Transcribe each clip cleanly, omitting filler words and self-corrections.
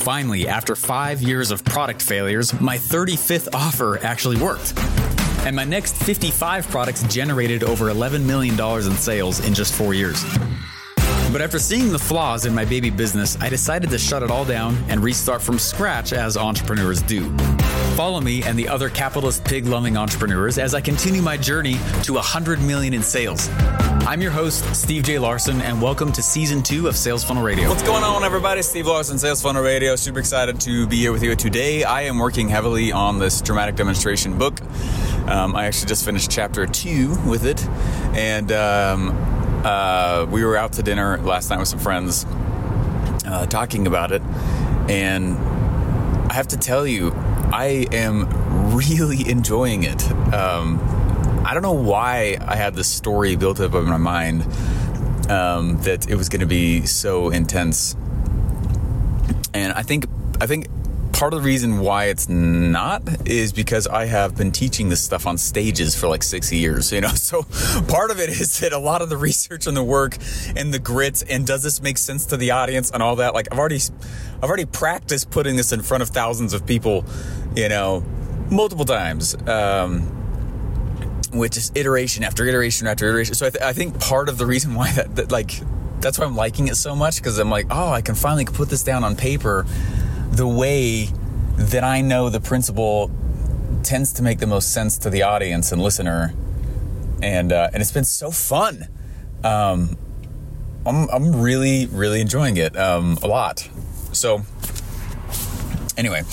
Finally, after 5 years of product failures, my 35th offer actually worked. And my next 55 products generated over $11 million in sales in just 4 years. But after seeing the flaws in my baby business, I decided to shut it all down and restart from scratch as entrepreneurs do. Follow me and the other capitalist pig-loving entrepreneurs as I continue my journey to 100 million in sales. I'm your host, Steve J. Larson, and welcome to Season 2 of Sales Funnel Radio. What's going on, everybody? Steve Larson, Sales Funnel Radio. Super excited to be here with you today. I am working heavily on this dramatic demonstration book. I actually just finished chapter 2 with it, and we were out to dinner last night with some friends talking about it, and I have to tell you, I am really enjoying it. I don't know why I had this story built up in my mind that it was going to be so intense, and I think part of the reason why it's not is because I have been teaching this stuff on stages for like 6 years, so part of it is that a lot of the research and the work and the grit and does this make sense to the audience and all that, like I've already practiced putting this in front of thousands of people, multiple times, with just iteration after iteration after iteration. So I think part of the reason why that's why I'm liking it so much, because I'm like, oh, I can finally put this down on paper the way that I know the principle tends to make the most sense to the audience and listener, and it's been so fun. I'm really, really enjoying it a lot. So anyway,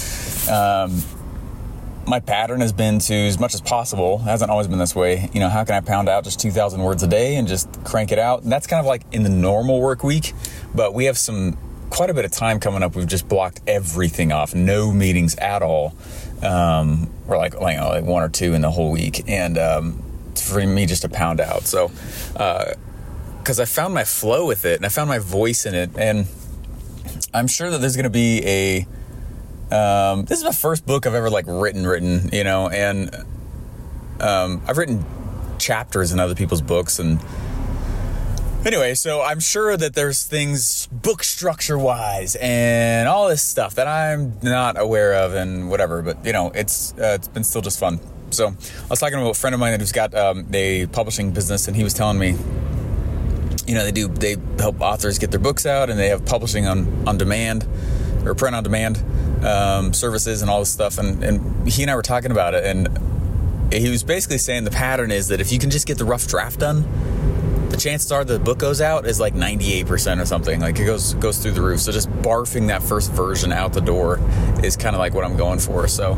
my pattern has been to, as much as possible, it hasn't always been this way, how can I pound out just 2,000 words a day and just crank it out? And that's kind of like in the normal work week, but we have quite a bit of time coming up. We've just blocked everything off, no meetings at all. We're like 1 or 2 in the whole week, and for me just to pound out. So, because I found my flow with it, and I found my voice in it, and I'm sure that there's going to be this is the first book I've ever written, and I've written chapters in other people's books, and anyway, so I'm sure that there's things book structure wise and all this stuff that I'm not aware of and whatever, but it's been still just fun. So I was talking to a friend of mine who's got a publishing business, and he was telling me, they help authors get their books out, and they have publishing on demand or print on demand services and all this stuff. And he and I were talking about it, and he was basically saying the pattern is that if you can just get the rough draft done, the chances are the book goes out is like 98% or something. Like it goes through the roof. So just barfing that first version out the door is kind of like what I'm going for. So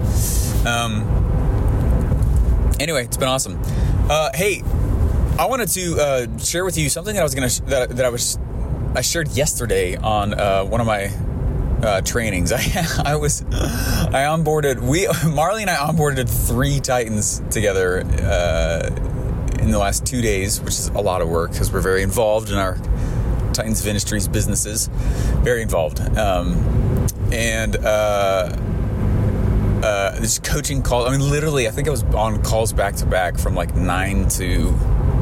anyway, it's been awesome. Hey, I wanted to share with you something that I shared yesterday on one of my trainings. Marley and I onboarded 3 Titans together in the last 2 days, which is a lot of work because we're very involved in our Titans of Industries businesses, very involved. This coaching call, literally, I think I was on calls back to back from 9 to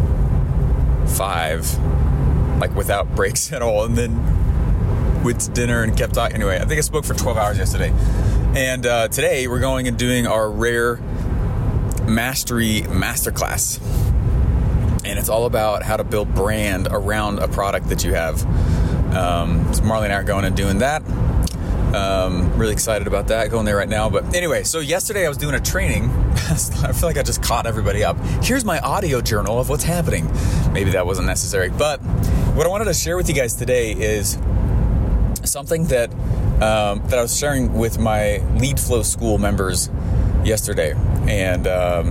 5, without breaks at all, and then went to dinner and kept talking. Anyway, I think I spoke for 12 hours yesterday. And today we're going and doing our Rare Mastery Masterclass. And it's all about how to build brand around a product that you have. So Marley and I are going and doing that. Really excited about that, going there right now. But anyway, so yesterday I was doing a training. I feel like I just caught everybody up. Here's my audio journal of what's happening. Maybe that wasn't necessary. But what I wanted to share with you guys today is something that I was sharing with my Lead Flow School members yesterday. And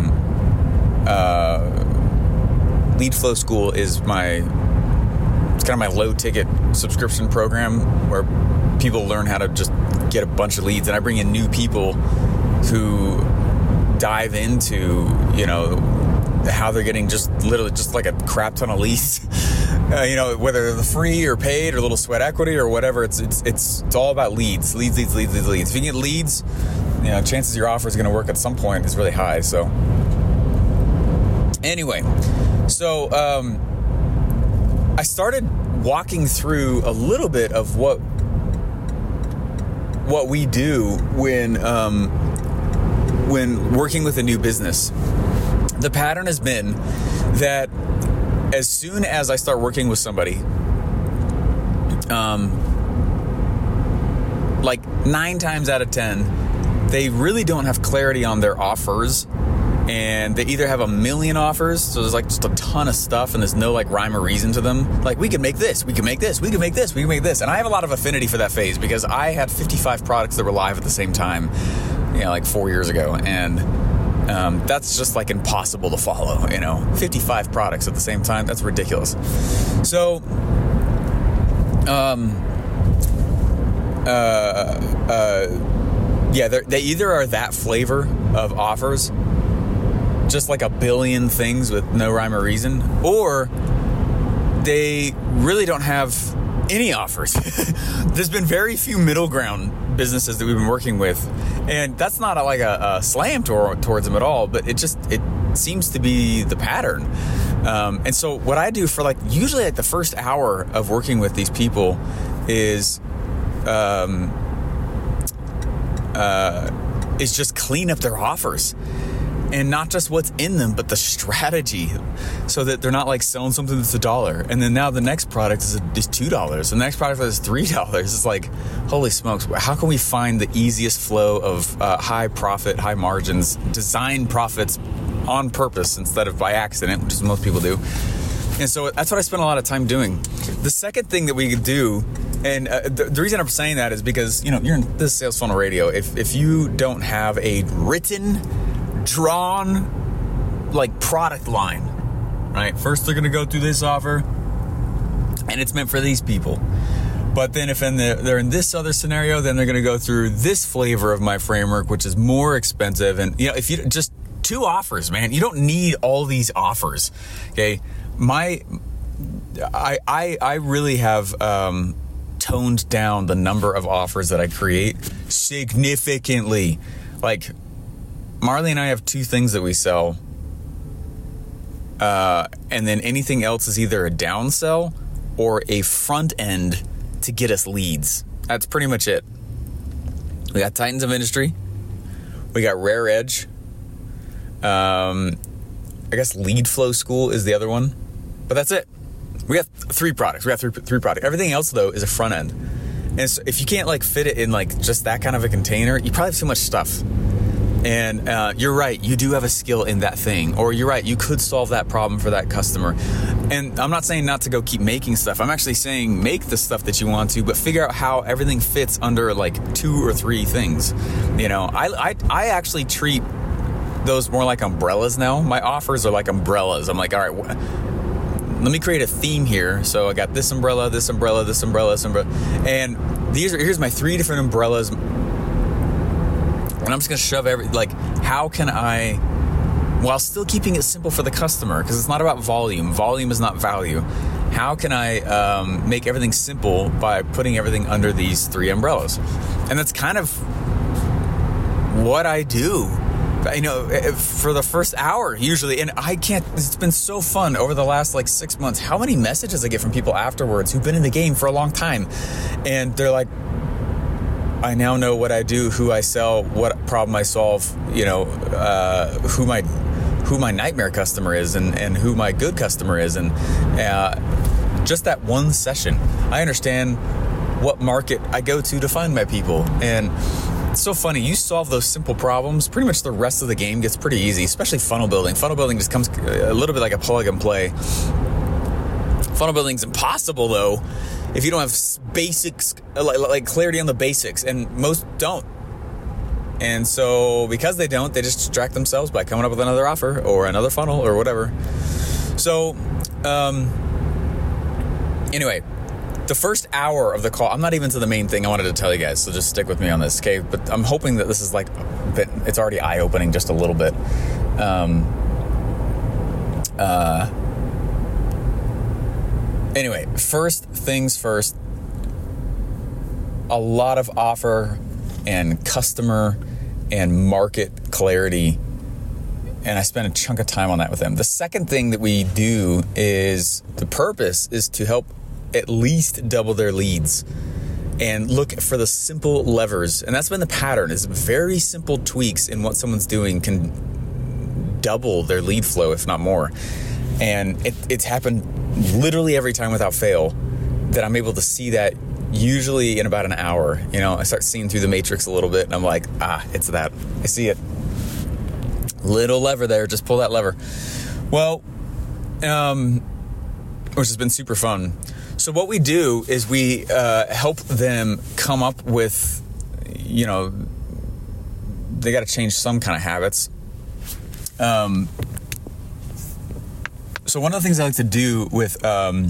Lead Flow School is it's kind of my low ticket subscription program where people learn how to just get a bunch of leads, and I bring in new people who dive into, how they're getting just literally just like a crap ton of leads, whether they're free or paid or little sweat equity or whatever. It's all about leads. If you can get leads, chances your offer is going to work at some point is really high. So anyway, so I started walking through a little bit of what what we do when working with a new business. The pattern has been that as soon as I start working with somebody, like 9 times out of 10, they really don't have clarity on their offers, and they either have a million offers, so there's like just a ton of stuff, and there's no like rhyme or reason to them. Like, we can make this, we can make this, we can make this, we can make this. And I have a lot of affinity for that phase because I had 55 products that were live at the same time, like 4 years ago. And that's just like impossible to follow, 55 products at the same time. That's ridiculous. So, they either are that flavor of offers, just like a billion things with no rhyme or reason, or they really don't have any offers. There's been very few middle ground businesses that we've been working with, and that's not like a slam towards them at all, but it seems to be the pattern. And so what I do for usually the first hour of working with these people is just clean up their offers. And not just what's in them, but the strategy, so that they're not like selling something that's $1, and then now the next product is $2, the next product is $3. It's like, holy smokes! How can we find the easiest flow of high profit, high margins, design profits on purpose instead of by accident, which is what most people do? And so that's what I spend a lot of time doing. The second thing that we could do, and the reason I'm saying that is because you're in this Sales Funnel Radio. If you don't have a written, drawn product line, right? First they're going to go through this offer, and it's meant for these people. But then if they're in this other scenario, then they're going to go through this flavor of my framework, which is more expensive. And if you just 2 offers, man, you don't need all these offers. Okay, I really have toned down the number of offers that I create significantly. Marley and I have 2 things that we sell, and then anything else is either a downsell or a front end to get us leads. That's pretty much it. We got Titans of Industry, we got Rare Edge, I guess Lead Flow School is the other one, but that's it. We got 3 products. We got three products. Everything else though is a front end, and so if you can't fit it in just that kind of a container, you probably have too much stuff. And you're right, you do have a skill in that thing, or you're right, you could solve that problem for that customer. And I'm not saying not to go keep making stuff. I'm actually saying make the stuff that you want to, but figure out how everything fits under 2 or 3 things. I actually treat those more like umbrellas now. My offers are like umbrellas. I'm like, all right, let me create a theme here. So I got this umbrella, this umbrella, this umbrella, this umbrella, and here's my 3 different umbrellas. And I'm just going to shove how can I, while still keeping it simple for the customer, because it's not about volume. Volume is not value. How can I make everything simple by putting everything under these 3 umbrellas? And that's kind of what I do, for the first hour usually. And it's been so fun over the last 6 months, how many messages I get from people afterwards who've been in the game for a long time. And they're like, I now know what I do, who I sell, what problem I solve, who my nightmare customer is and who my good customer is. And just that one session, I understand what market I go to find my people. And it's so funny, you solve those simple problems, pretty much the rest of the game gets pretty easy, especially funnel building. Funnel building just comes a little bit like a plug and play. Funnel building's impossible though if you don't have basics, clarity on the basics, and most don't. And so because they don't, they just distract themselves by coming up with another offer or another funnel or whatever. So anyway, the first hour of the call, I'm not even to the main thing I wanted to tell you guys, so just stick with me on this, okay? But I'm hoping that this is it's already eye-opening just a little bit. Anyway, first things first, a lot of offer and customer and market clarity, and I spend a chunk of time on that with them. The second thing that we do is, the purpose is to help at least double their leads. and look for the simple levers. And that's been the pattern, is very simple tweaks in what someone's doing can double their lead flow, if not more. And it's happened literally every time without fail that I'm able to see that usually in about an hour. You know, I start seeing through the matrix a little bit and I'm like, it's that. I see it. Little lever there, just pull that lever. Well, which has been super fun. So what we do is we help them come up with, you know, they got to change some kind of habits. So one of the things I like to do with them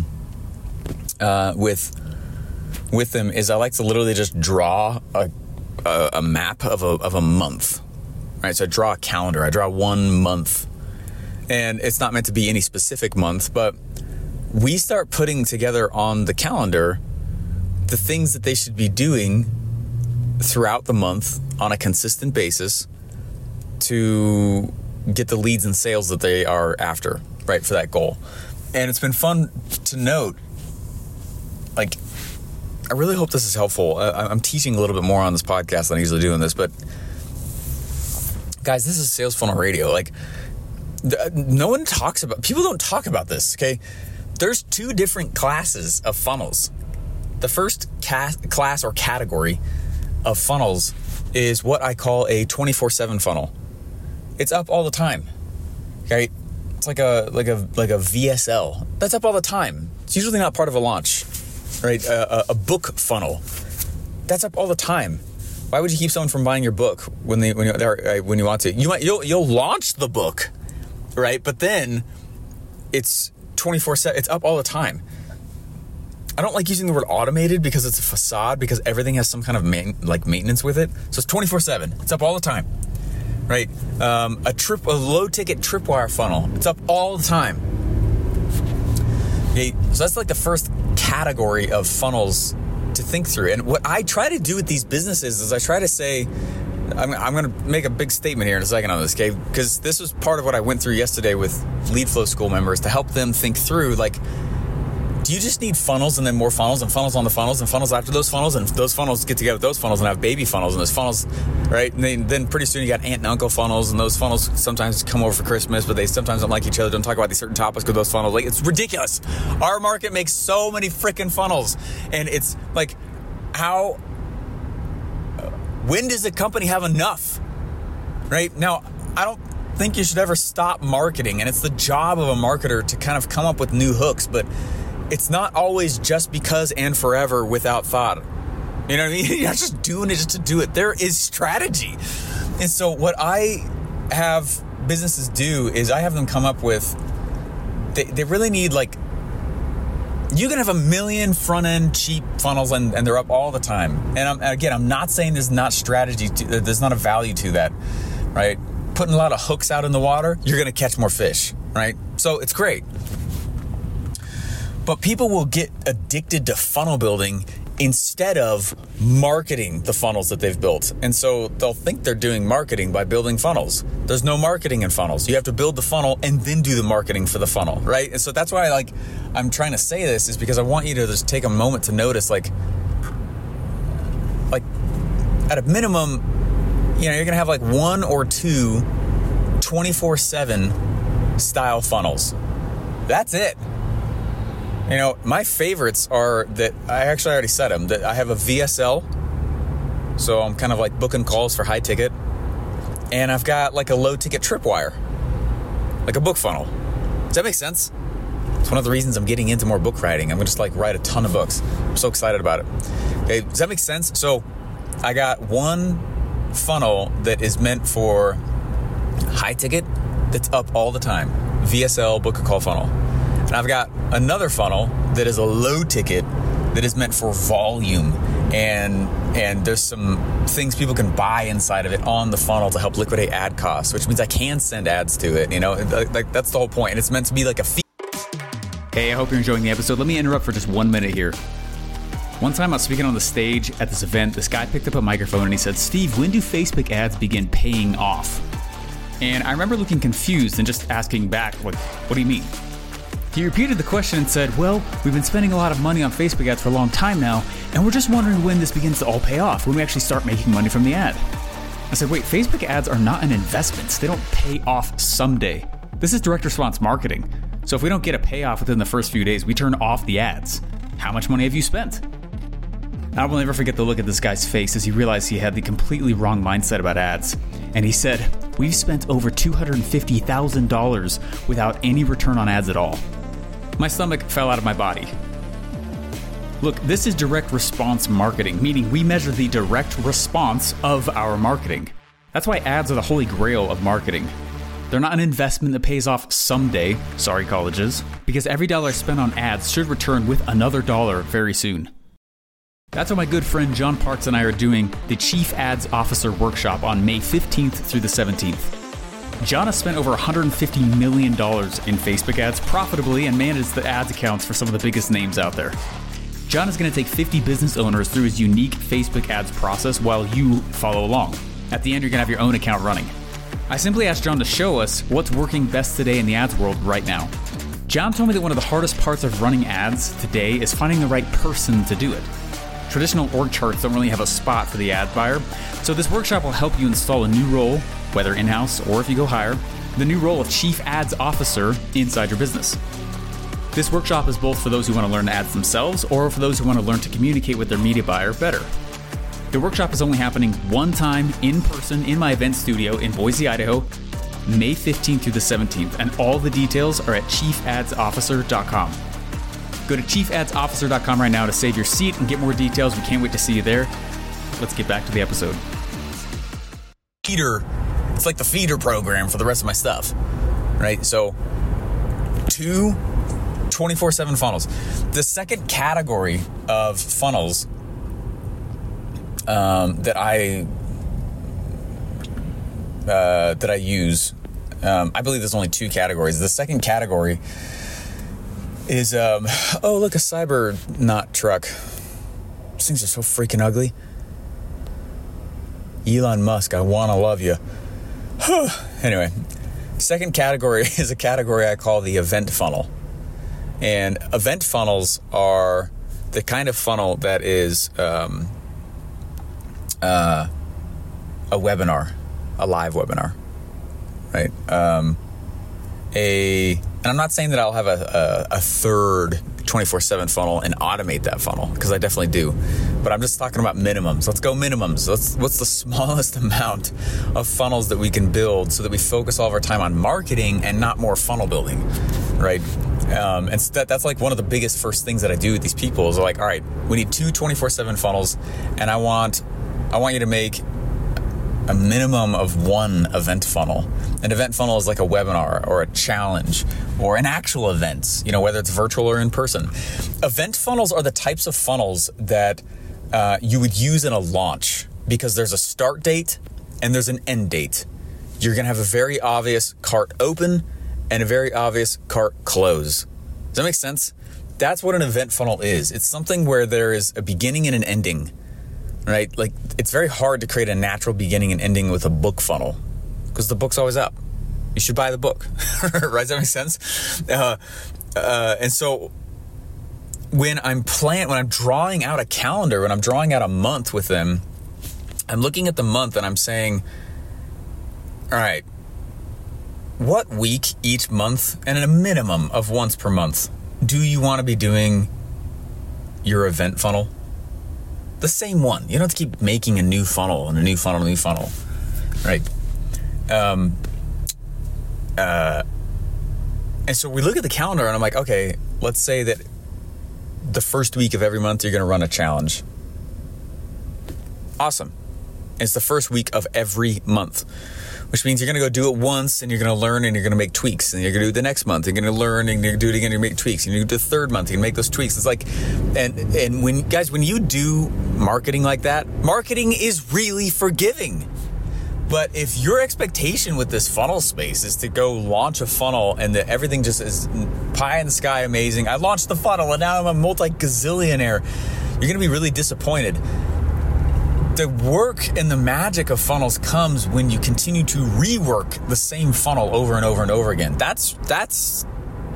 is I like to literally just draw a map of a month, right? So I draw a calendar. I draw 1 month, and it's not meant to be any specific month, but we start putting together on the calendar the things that they should be doing throughout the month on a consistent basis to get the leads and sales that they are after, right, for that goal. And it's been fun to note, like, I really hope this is helpful. I'm teaching a little bit more on this podcast than I usually do in this, but guys, this is Sales Funnel Radio. Like, no one talks about, people don't talk about this, okay? There's 2 different classes of funnels. The first class or category of funnels is what I call a 24/7 funnel. It's up all the time, okay? It's like a VSL. That's up all the time. It's usually not part of a launch, right? A book funnel. That's up all the time. Why would you keep someone from buying your book when you want to? You'll launch the book, right? But then it's 24/7. It's up all the time. I don't like using the word automated because it's a facade, because everything has some kind of maintenance with it. So it's 24/7. It's up all the time, right? A low ticket tripwire funnel. It's up all the time. Okay, so that's like the first category of funnels to think through. And what I try to do with these businesses is I try to say, I'm going to make a big statement here in a second on this, okay? Because this was part of what I went through yesterday with Lead Flow School members, to help them think through, like, do you just need funnels and then more funnels and funnels on the funnels and funnels after those funnels, and those funnels get together with those funnels and have baby funnels, and those funnels, right? And then pretty soon you got aunt and uncle funnels, and those funnels sometimes come over for Christmas, but they sometimes don't like each other, don't talk about these certain topics with those funnels. Like, it's ridiculous. Our market makes so many freaking funnels, and it's like, when does a company have enough, right? Now, I don't think you should ever stop marketing, and it's the job of a marketer to kind of come up with new hooks, but it's not always just because and forever without thought. You know what I mean? You're not just doing it just to do it. There is strategy. And so what I have businesses do is I have them come up with, they really need, like, you can have 1 million front-end cheap funnels and they're up all the time. And I'm not saying there's not strategy, there's not a value to that, right? Putting a lot of hooks out in the water, you're going to catch more fish, right? So it's great. But people will get addicted to funnel building instead of marketing the funnels that they've built. And so they'll think they're doing marketing by building funnels. There's no marketing in funnels. You have to build the funnel and then do the marketing for the funnel, right? And so that's why I'm trying to say this, is because I want you to just take a moment to notice, like at a minimum, you're going to have like 1 or 2 24/7 style funnels. That's it. My favorites are that I actually already said them, that I have a VSL. So I'm kind of like booking calls for high ticket. And I've got like a low ticket tripwire, like a book funnel. Does that make sense? It's one of the reasons I'm getting into more book writing. I'm going to just write a ton of books. I'm so excited about it. Okay, does that make sense? So I got one funnel that is meant for high ticket that's up all the time. VSL, book a call funnel. And I've got another funnel that is a low ticket that is meant for volume, and there's some things people can buy inside of it on the funnel to help liquidate ad costs, which means I can send ads to it. Like that's the whole point. And it's meant to be like a fee. Hey, I hope you're enjoying the episode. Let me interrupt for just 1 minute here. One time I was speaking on the stage at this event. This guy picked up a microphone and he said, "Steve, when do Facebook ads begin paying off?" And I remember looking confused and just asking back, what do you mean? He repeated the question and said, well, we've been spending a lot of money on Facebook ads for a long time now, and we're just wondering when this begins to all pay off, when we actually start making money from the ad. I said, wait, Facebook ads are not an investment. They don't pay off someday. This is direct response marketing. So if we don't get a payoff within the first few days, we turn off the ads. How much money have you spent? I will never forget the look at this guy's face as he realized he had the completely wrong mindset about ads. And he said, we've spent over $250,000 without any return on ads at all. My stomach fell out of my body. Look, this is direct response marketing, meaning we measure the direct response of our marketing. That's why ads are the holy grail of marketing. They're not an investment that pays off someday, sorry colleges, because every dollar spent on ads should return with another dollar very soon. That's why my good friend John Parks and I are doing the Chief Ads Officer Workshop on May 15th through the 17th. John has spent over $150 million in Facebook ads profitably and managed the ads accounts for some of the biggest names out there. John is going to take 50 business owners through his unique Facebook ads process while you follow along. At the end, you're going to have your own account running. I simply asked John to show us what's working best today in the ads world right now. John told me that one of the hardest parts of running ads today is finding the right person to do it. Traditional org charts don't really have a spot for the ad buyer, so this workshop will help you install a new role, whether in-house or if you go hire, the new role of Chief Ads Officer inside your business. This workshop is both for those who want to learn ads themselves or for those who want to learn to communicate with their media buyer better. The workshop is only happening one time in person in my event studio in Boise, Idaho, May 15th through the 17th, and all the details are at chiefaddsofficer.com. Go to chiefaddsofficer.com right now to save your seat and get more details. We can't wait to see you there. Let's get back to the episode. Feeder. It's like the feeder program for the rest of my stuff, right? So 2 24/7 funnels. The second category of funnels that I use, I believe there's only 2 categories. The second category is, oh, look, a Cybernaut truck. These things are so freaking ugly. Elon Musk, I want to love you. Anyway, second category is a category I call the event funnel. And event funnels are the kind of funnel that is a webinar, a live webinar, right? And I'm not saying that I'll have a third 24/7 funnel and automate that funnel, because I definitely do. But I'm just talking about minimums. Let's go minimums. What's the smallest amount of funnels that we can build so that we focus all of our time on marketing and not more funnel building, right? And so that's like one of the biggest first things that I do with these people is like, all right, we need 2 24/7 funnels, and I want you to make a minimum of 1 event funnel. An event funnel is like a webinar or a challenge or an actual event, whether it's virtual or in person. Event funnels are the types of funnels that you would use in a launch, because there's a start date and there's an end date. You're going to have a very obvious cart open and a very obvious cart close. Does that make sense? That's what an event funnel is. It's something where there is a beginning and an ending. Right? Like, it's very hard to create a natural beginning and ending with a book funnel, because the book's always up. You should buy the book. Right? Does that make sense? And so when I'm drawing out a calendar, when I'm drawing out a month with them, I'm looking at the month and I'm saying, all right, what week each month, and at a minimum of once per month, do you want to be doing your event funnel? The same one. You don't have to keep making a new funnel and a new funnel and a new funnel, right? And so we look at the calendar and I'm like, okay, let's say that the first week of every month you're going to run a challenge. Awesome. It's the first week of every month, which means you're going to go do it once and you're going to learn and you're going to make tweaks, and you're going to do it the next month. You're going to learn and you're going to do it again. You make tweaks, and you do the third month. You can make those tweaks. It's like, and when you do marketing like that, marketing is really forgiving. But if your expectation with this funnel space is to go launch a funnel and that everything just is pie in the sky amazing, I launched the funnel and now I'm a multi-gazillionaire, you're going to be really disappointed. The work and the magic of funnels comes when you continue to rework the same funnel over and over and over again. That's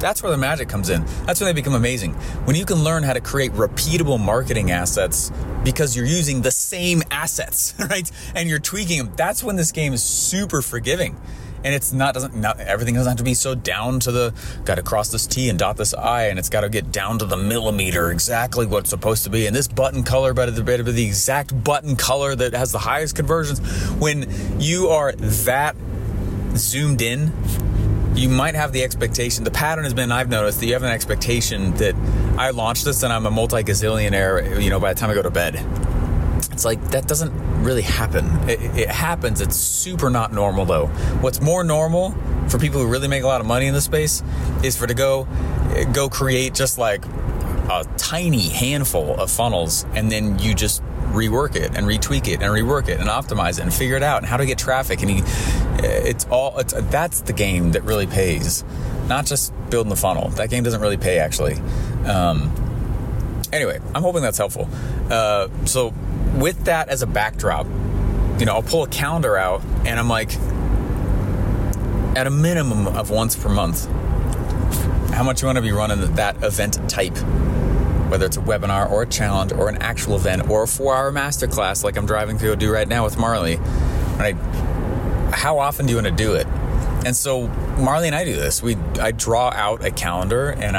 That's where the magic comes in. That's when they become amazing. When you can learn how to create repeatable marketing assets because you're using the same assets, right? And you're tweaking them. That's when this game is super forgiving. And it's not everything doesn't have to be so down to the, got to cross this T and dot this I, and it's got to get down to the millimeter exactly what it's supposed to be. And this button color better be the exact button color that has the highest conversions. When you are that zoomed in, you might have the expectation, the pattern has been, I've noticed that you have an expectation that I launched this and I'm a multi-gazillionaire, by the time I go to bed. It's like, that doesn't really happen. It happens. It's super not normal though. What's more normal for people who really make a lot of money in this space is to go create just like a tiny handful of funnels, and then you just rework it and retweak it and rework it and optimize it and figure it out and how to get traffic. And that's the game that really pays, not just building the funnel. That game doesn't really pay actually. Anyway, I'm hoping that's helpful. So with that as a backdrop, I'll pull a calendar out and I'm like, at a minimum of once per month, how much you want to be running that event type, whether it's a webinar or a challenge or an actual event or a 4-hour masterclass like I'm driving to go do right now with Marley, right? How often do you want to do it? And so Marley and I do this. I draw out a calendar and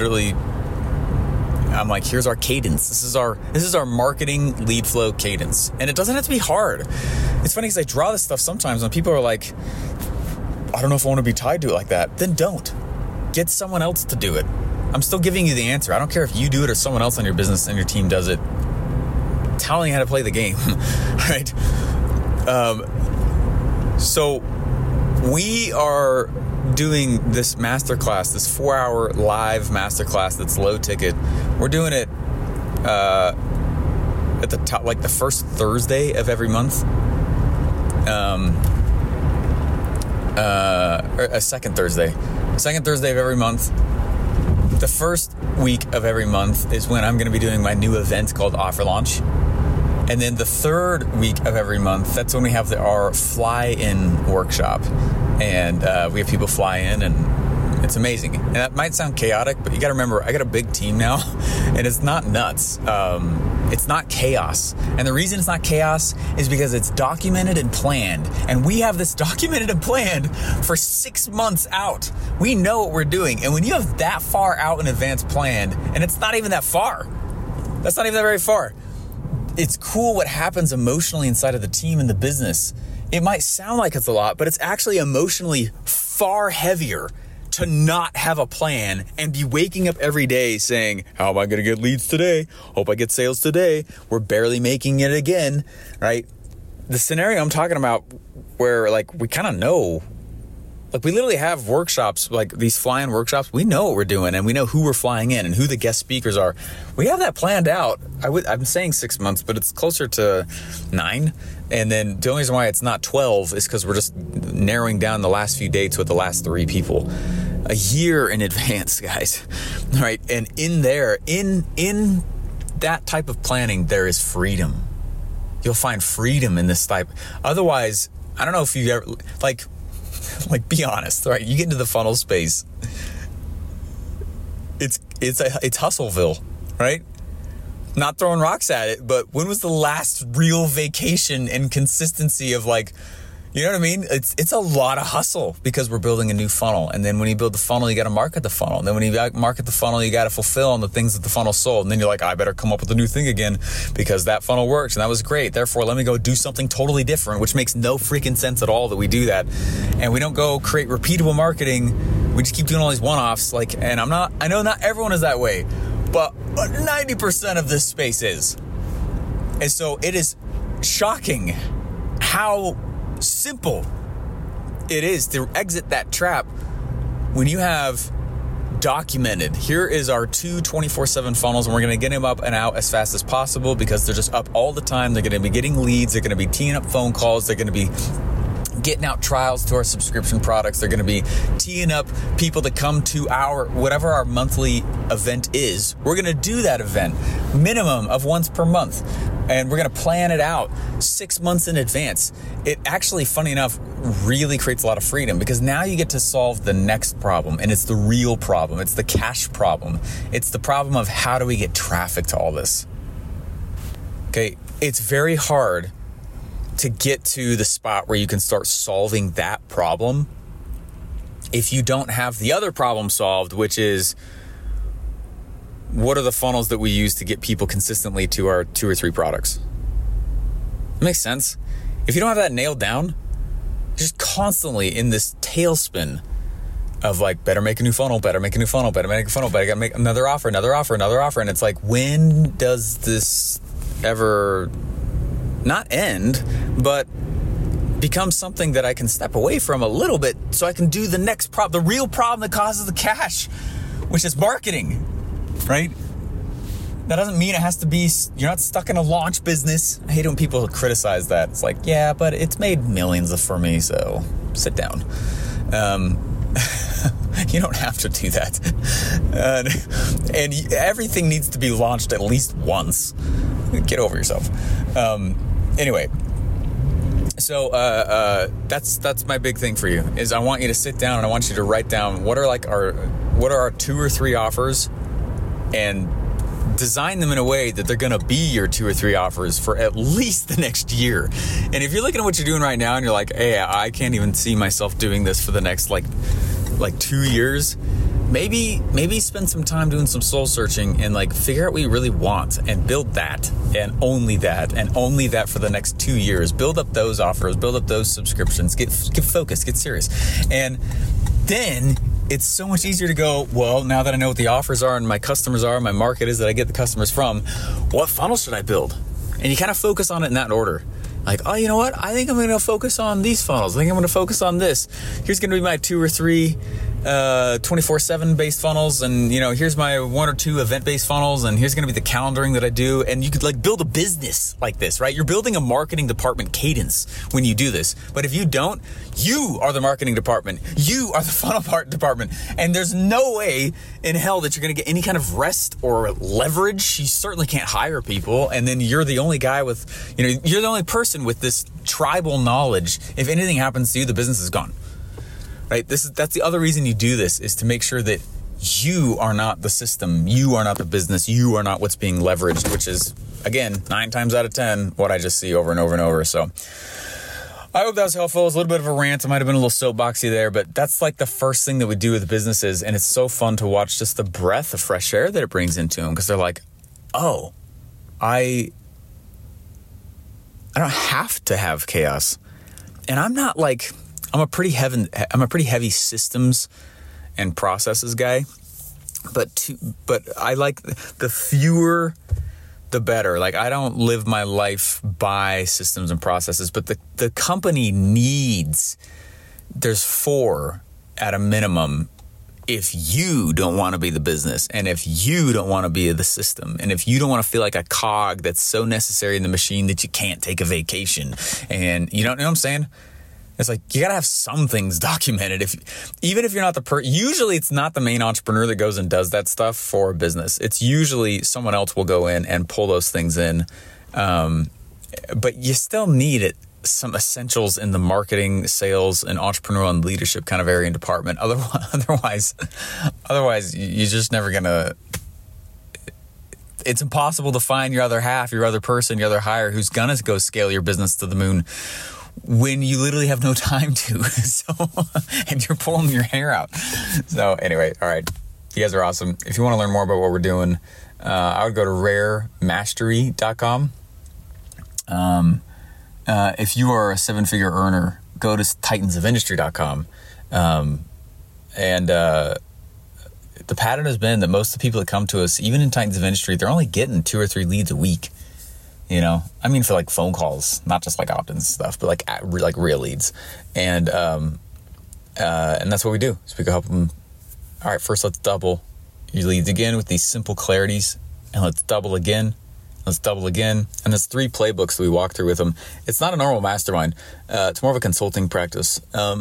I'm like, here's our cadence. This is our marketing lead flow cadence. And it doesn't have to be hard. It's funny because I draw this stuff sometimes when people are like, I don't know if I want to be tied to it like that. Then don't. Get someone else to do it. I'm still giving you the answer. I don't care if you do it or someone else on your business and your team does it. I'm telling you how to play the game, right? So we are doing this masterclass, this 4-hour live masterclass that's low ticket. We're doing it at the top, like the first Thursday of every month. Or a second Thursday of every month. The first week of every month is when I'm going to be doing my new event called Offer Launch. And then the third week of every month, that's when we have our fly-in workshop. And we have people fly in, and it's amazing. And that might sound chaotic, but you got to remember, I got a big team now, and it's not nuts. It's not chaos. And the reason it's not chaos is because it's documented and planned. And we have this documented and planned for 6 months out. We know what we're doing. And when you have that far out in advance planned, and it's not even that far, that's not even that very far, it's cool what happens emotionally inside of the team and the business. It might sound like it's a lot, but it's actually emotionally far heavier to not have a plan and be waking up every day saying, how am I going to get leads today? Hope I get sales today. We're barely making it again, right? The scenario I'm talking about where like we kind of know, like we literally have workshops, like these fly-in workshops. We know what we're doing and we know who we're flying in and who the guest speakers are. We have that planned out. I'm saying 6 months, but it's closer to 9. And then the only reason why it's not 12 is because we're just narrowing down the last few dates with the last 3 people. A year in advance, guys. All right. And in there, in that type of planning, there is freedom. You'll find freedom in this type. Otherwise, I don't know if you ever, like be honest, right? You get into the funnel space. It's Hustleville, right? Not throwing rocks at it, but when was the last real vacation and consistency of like, you know what I mean? It's a lot of hustle because we're building a new funnel. And then when you build the funnel, you got to market the funnel. And then when you market the funnel, you got to fulfill on the things that the funnel sold. And then you're like, I better come up with a new thing again because that funnel works and that was great. Therefore, let me go do something totally different, which makes no freaking sense at all that we do that. And we don't go create repeatable marketing. We just keep doing all these one-offs. And I know not everyone is that way, but 90% of this space is. And so it is shocking how simple it is to exit that trap when you have documented, here is our 2 24/7 funnels, and we're going to get them up and out as fast as possible because they're just up all the time. They're going to be getting leads. They're going to be teeing up phone calls. They're going to be getting out trials to our subscription products. They're going to be teeing up people to come to whatever our monthly event is. We're going to do that event minimum of once per month. And we're going to plan it out 6 months in advance. It actually, funny enough, really creates a lot of freedom, because now you get to solve the next problem, and it's the real problem. It's the cash problem. It's the problem of how do we get traffic to all this? Okay, it's very hard to get to the spot where you can start solving that problem if you don't have the other problem solved, which is, what are the funnels that we use to get people consistently to our 2 or 3 products? It makes sense. If you don't have that nailed down, you're just constantly in this tailspin of like, better make a new funnel, better make a new funnel, better make a funnel, better make another offer. And it's like, when does this ever not end, but become something that I can step away from a little bit so I can do the next problem, the real problem that causes the cash, which is marketing, right? That doesn't mean it has to be, you're not stuck in a launch business. I hate when people criticize that. It's like, yeah, but it's made millions for me, so sit down. You don't have to do that. And everything needs to be launched at least once. Get over yourself. Anyway, so that's my big thing for you, is I want you to sit down and I want you to write down what are our 2 or 3 offers, and design them in a way that they're going to be your 2 or 3 offers for at least the next year. And if you're looking at what you're doing right now and you're like, hey, I can't even see myself doing this for the next like 2 years, maybe spend some time doing some soul searching and like figure out what you really want and build that and only that for the next 2 years. Build up those offers, build up those subscriptions, get focused, get serious. And then it's so much easier to go, well, now that I know what the offers are and my customers are, my market is that I get the customers from, what funnel should I build? And you kind of focus on it in that order. Like, oh, you know what? I think I'm going to focus on these funnels. I think I'm going to focus on this. Here's going to be my 2 or 3 24/7 based funnels, and here's my 1 or 2 event-based funnels, and here's going to be the calendaring that I do. And you could like build a business like this, right? You're building a marketing department cadence when you do this. But if you don't, you are the marketing department. You are the funnel department. And there's no way in hell that you're going to get any kind of rest or leverage. You certainly can't hire people. And then you're the only guy with, you're the only person with this tribal knowledge. If anything happens to you, the business is gone. Right? That's the other reason you do this, is to make sure that you are not the system, you are not the business, you are not what's being leveraged, which is, again, 9 times out of 10, what I just see over and over and over. So I hope that was helpful. It was a little bit of a rant. It might have been a little soapboxy there, but that's like the first thing that we do with businesses. And it's so fun to watch just the breath of fresh air that it brings into them, because they're like, oh, I don't have to have chaos. And I'm not like, I'm a pretty heavy systems and processes guy, but I like the fewer the better. Like, I don't live my life by systems and processes, but the company needs, there's 4 at a minimum if you don't want to be the business, and if you don't want to be the system, and if you don't want to feel like a cog that's so necessary in the machine that you can't take a vacation. And you know what I'm saying? It's like, you got to have some things documented. Even if you're not usually it's not the main entrepreneur that goes and does that stuff for a business. It's usually someone else will go in and pull those things in. But you still need some essentials in the marketing, sales, and entrepreneurial and leadership kind of area and department. Otherwise, you're just never going to, it's impossible to find your other half, your other person, your other hire who's going to go scale your business to the moon when you literally have no time to. And you're pulling your hair out. So anyway, all right. You guys are awesome. If you want to learn more about what we're doing, I would go to raremastery.com. If you are a 7-figure earner, go to titansofindustry.com. The pattern has been that most of the people that come to us, even in Titans of Industry, they're only getting 2 or 3 leads a week. I mean, for like phone calls, not just like opt-ins stuff, but like real leads. And that's what we do. So we can help them. All right, first let's double your leads again with these simple clarities, and let's double again, let's double again. And there's 3 playbooks that we walk through with them. It's not a normal mastermind. It's more of a consulting practice.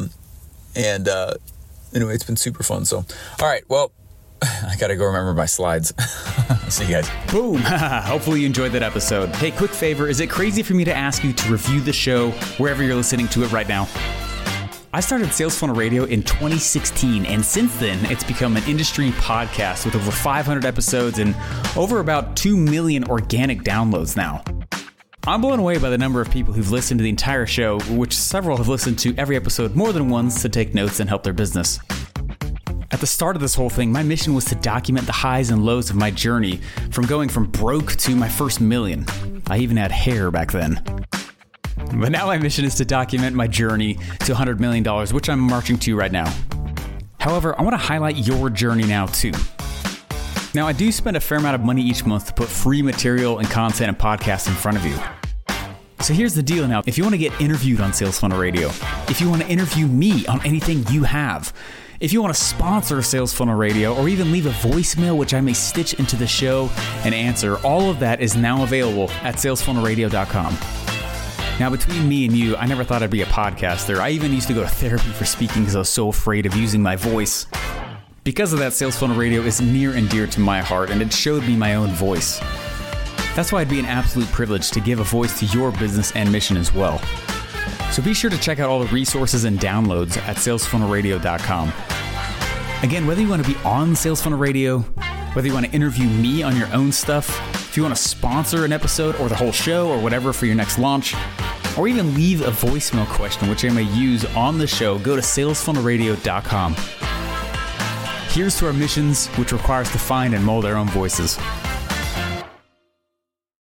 Anyway, it's been super fun. So, all right, well, I got to go remember my slides. See you guys. Boom. Hopefully you enjoyed that episode. Hey, quick favor. Is it crazy for me to ask you to review the show wherever you're listening to it right now? I started Sales Funnel Radio in 2016, and since then, it's become an industry podcast with over 500 episodes and over about 2 million organic downloads now. I'm blown away by the number of people who've listened to the entire show, which several have listened to every episode more than once to take notes and help their business. At the start of this whole thing, my mission was to document the highs and lows of my journey from going from broke to my first million. I even had hair back then. But now my mission is to document my journey to $100 million, which I'm marching to right now. However, I want to highlight your journey now too. Now, I do spend a fair amount of money each month to put free material and content and podcasts in front of you. So here's the deal now. If you want to get interviewed on Sales Funnel Radio, if you want to interview me on anything you have, if you want to sponsor Sales Funnel Radio, or even leave a voicemail which I may stitch into the show and answer, all of that is now available at salesfunnelradio.com. Now, between me and you, I never thought I'd be a podcaster. I even used to go to therapy for speaking because I was so afraid of using my voice. Because of that, Sales Funnel Radio is near and dear to my heart, and it showed me my own voice. That's why it'd be an absolute privilege to give a voice to your business and mission as well. So be sure to check out all the resources and downloads at salesfunnelradio.com. Again, whether you want to be on Sales Funnel Radio, whether you want to interview me on your own stuff, if you want to sponsor an episode or the whole show or whatever for your next launch, or even leave a voicemail question which I may use on the show, go to salesfunnelradio.com. Here's to our missions, which require us to find and mold our own voices.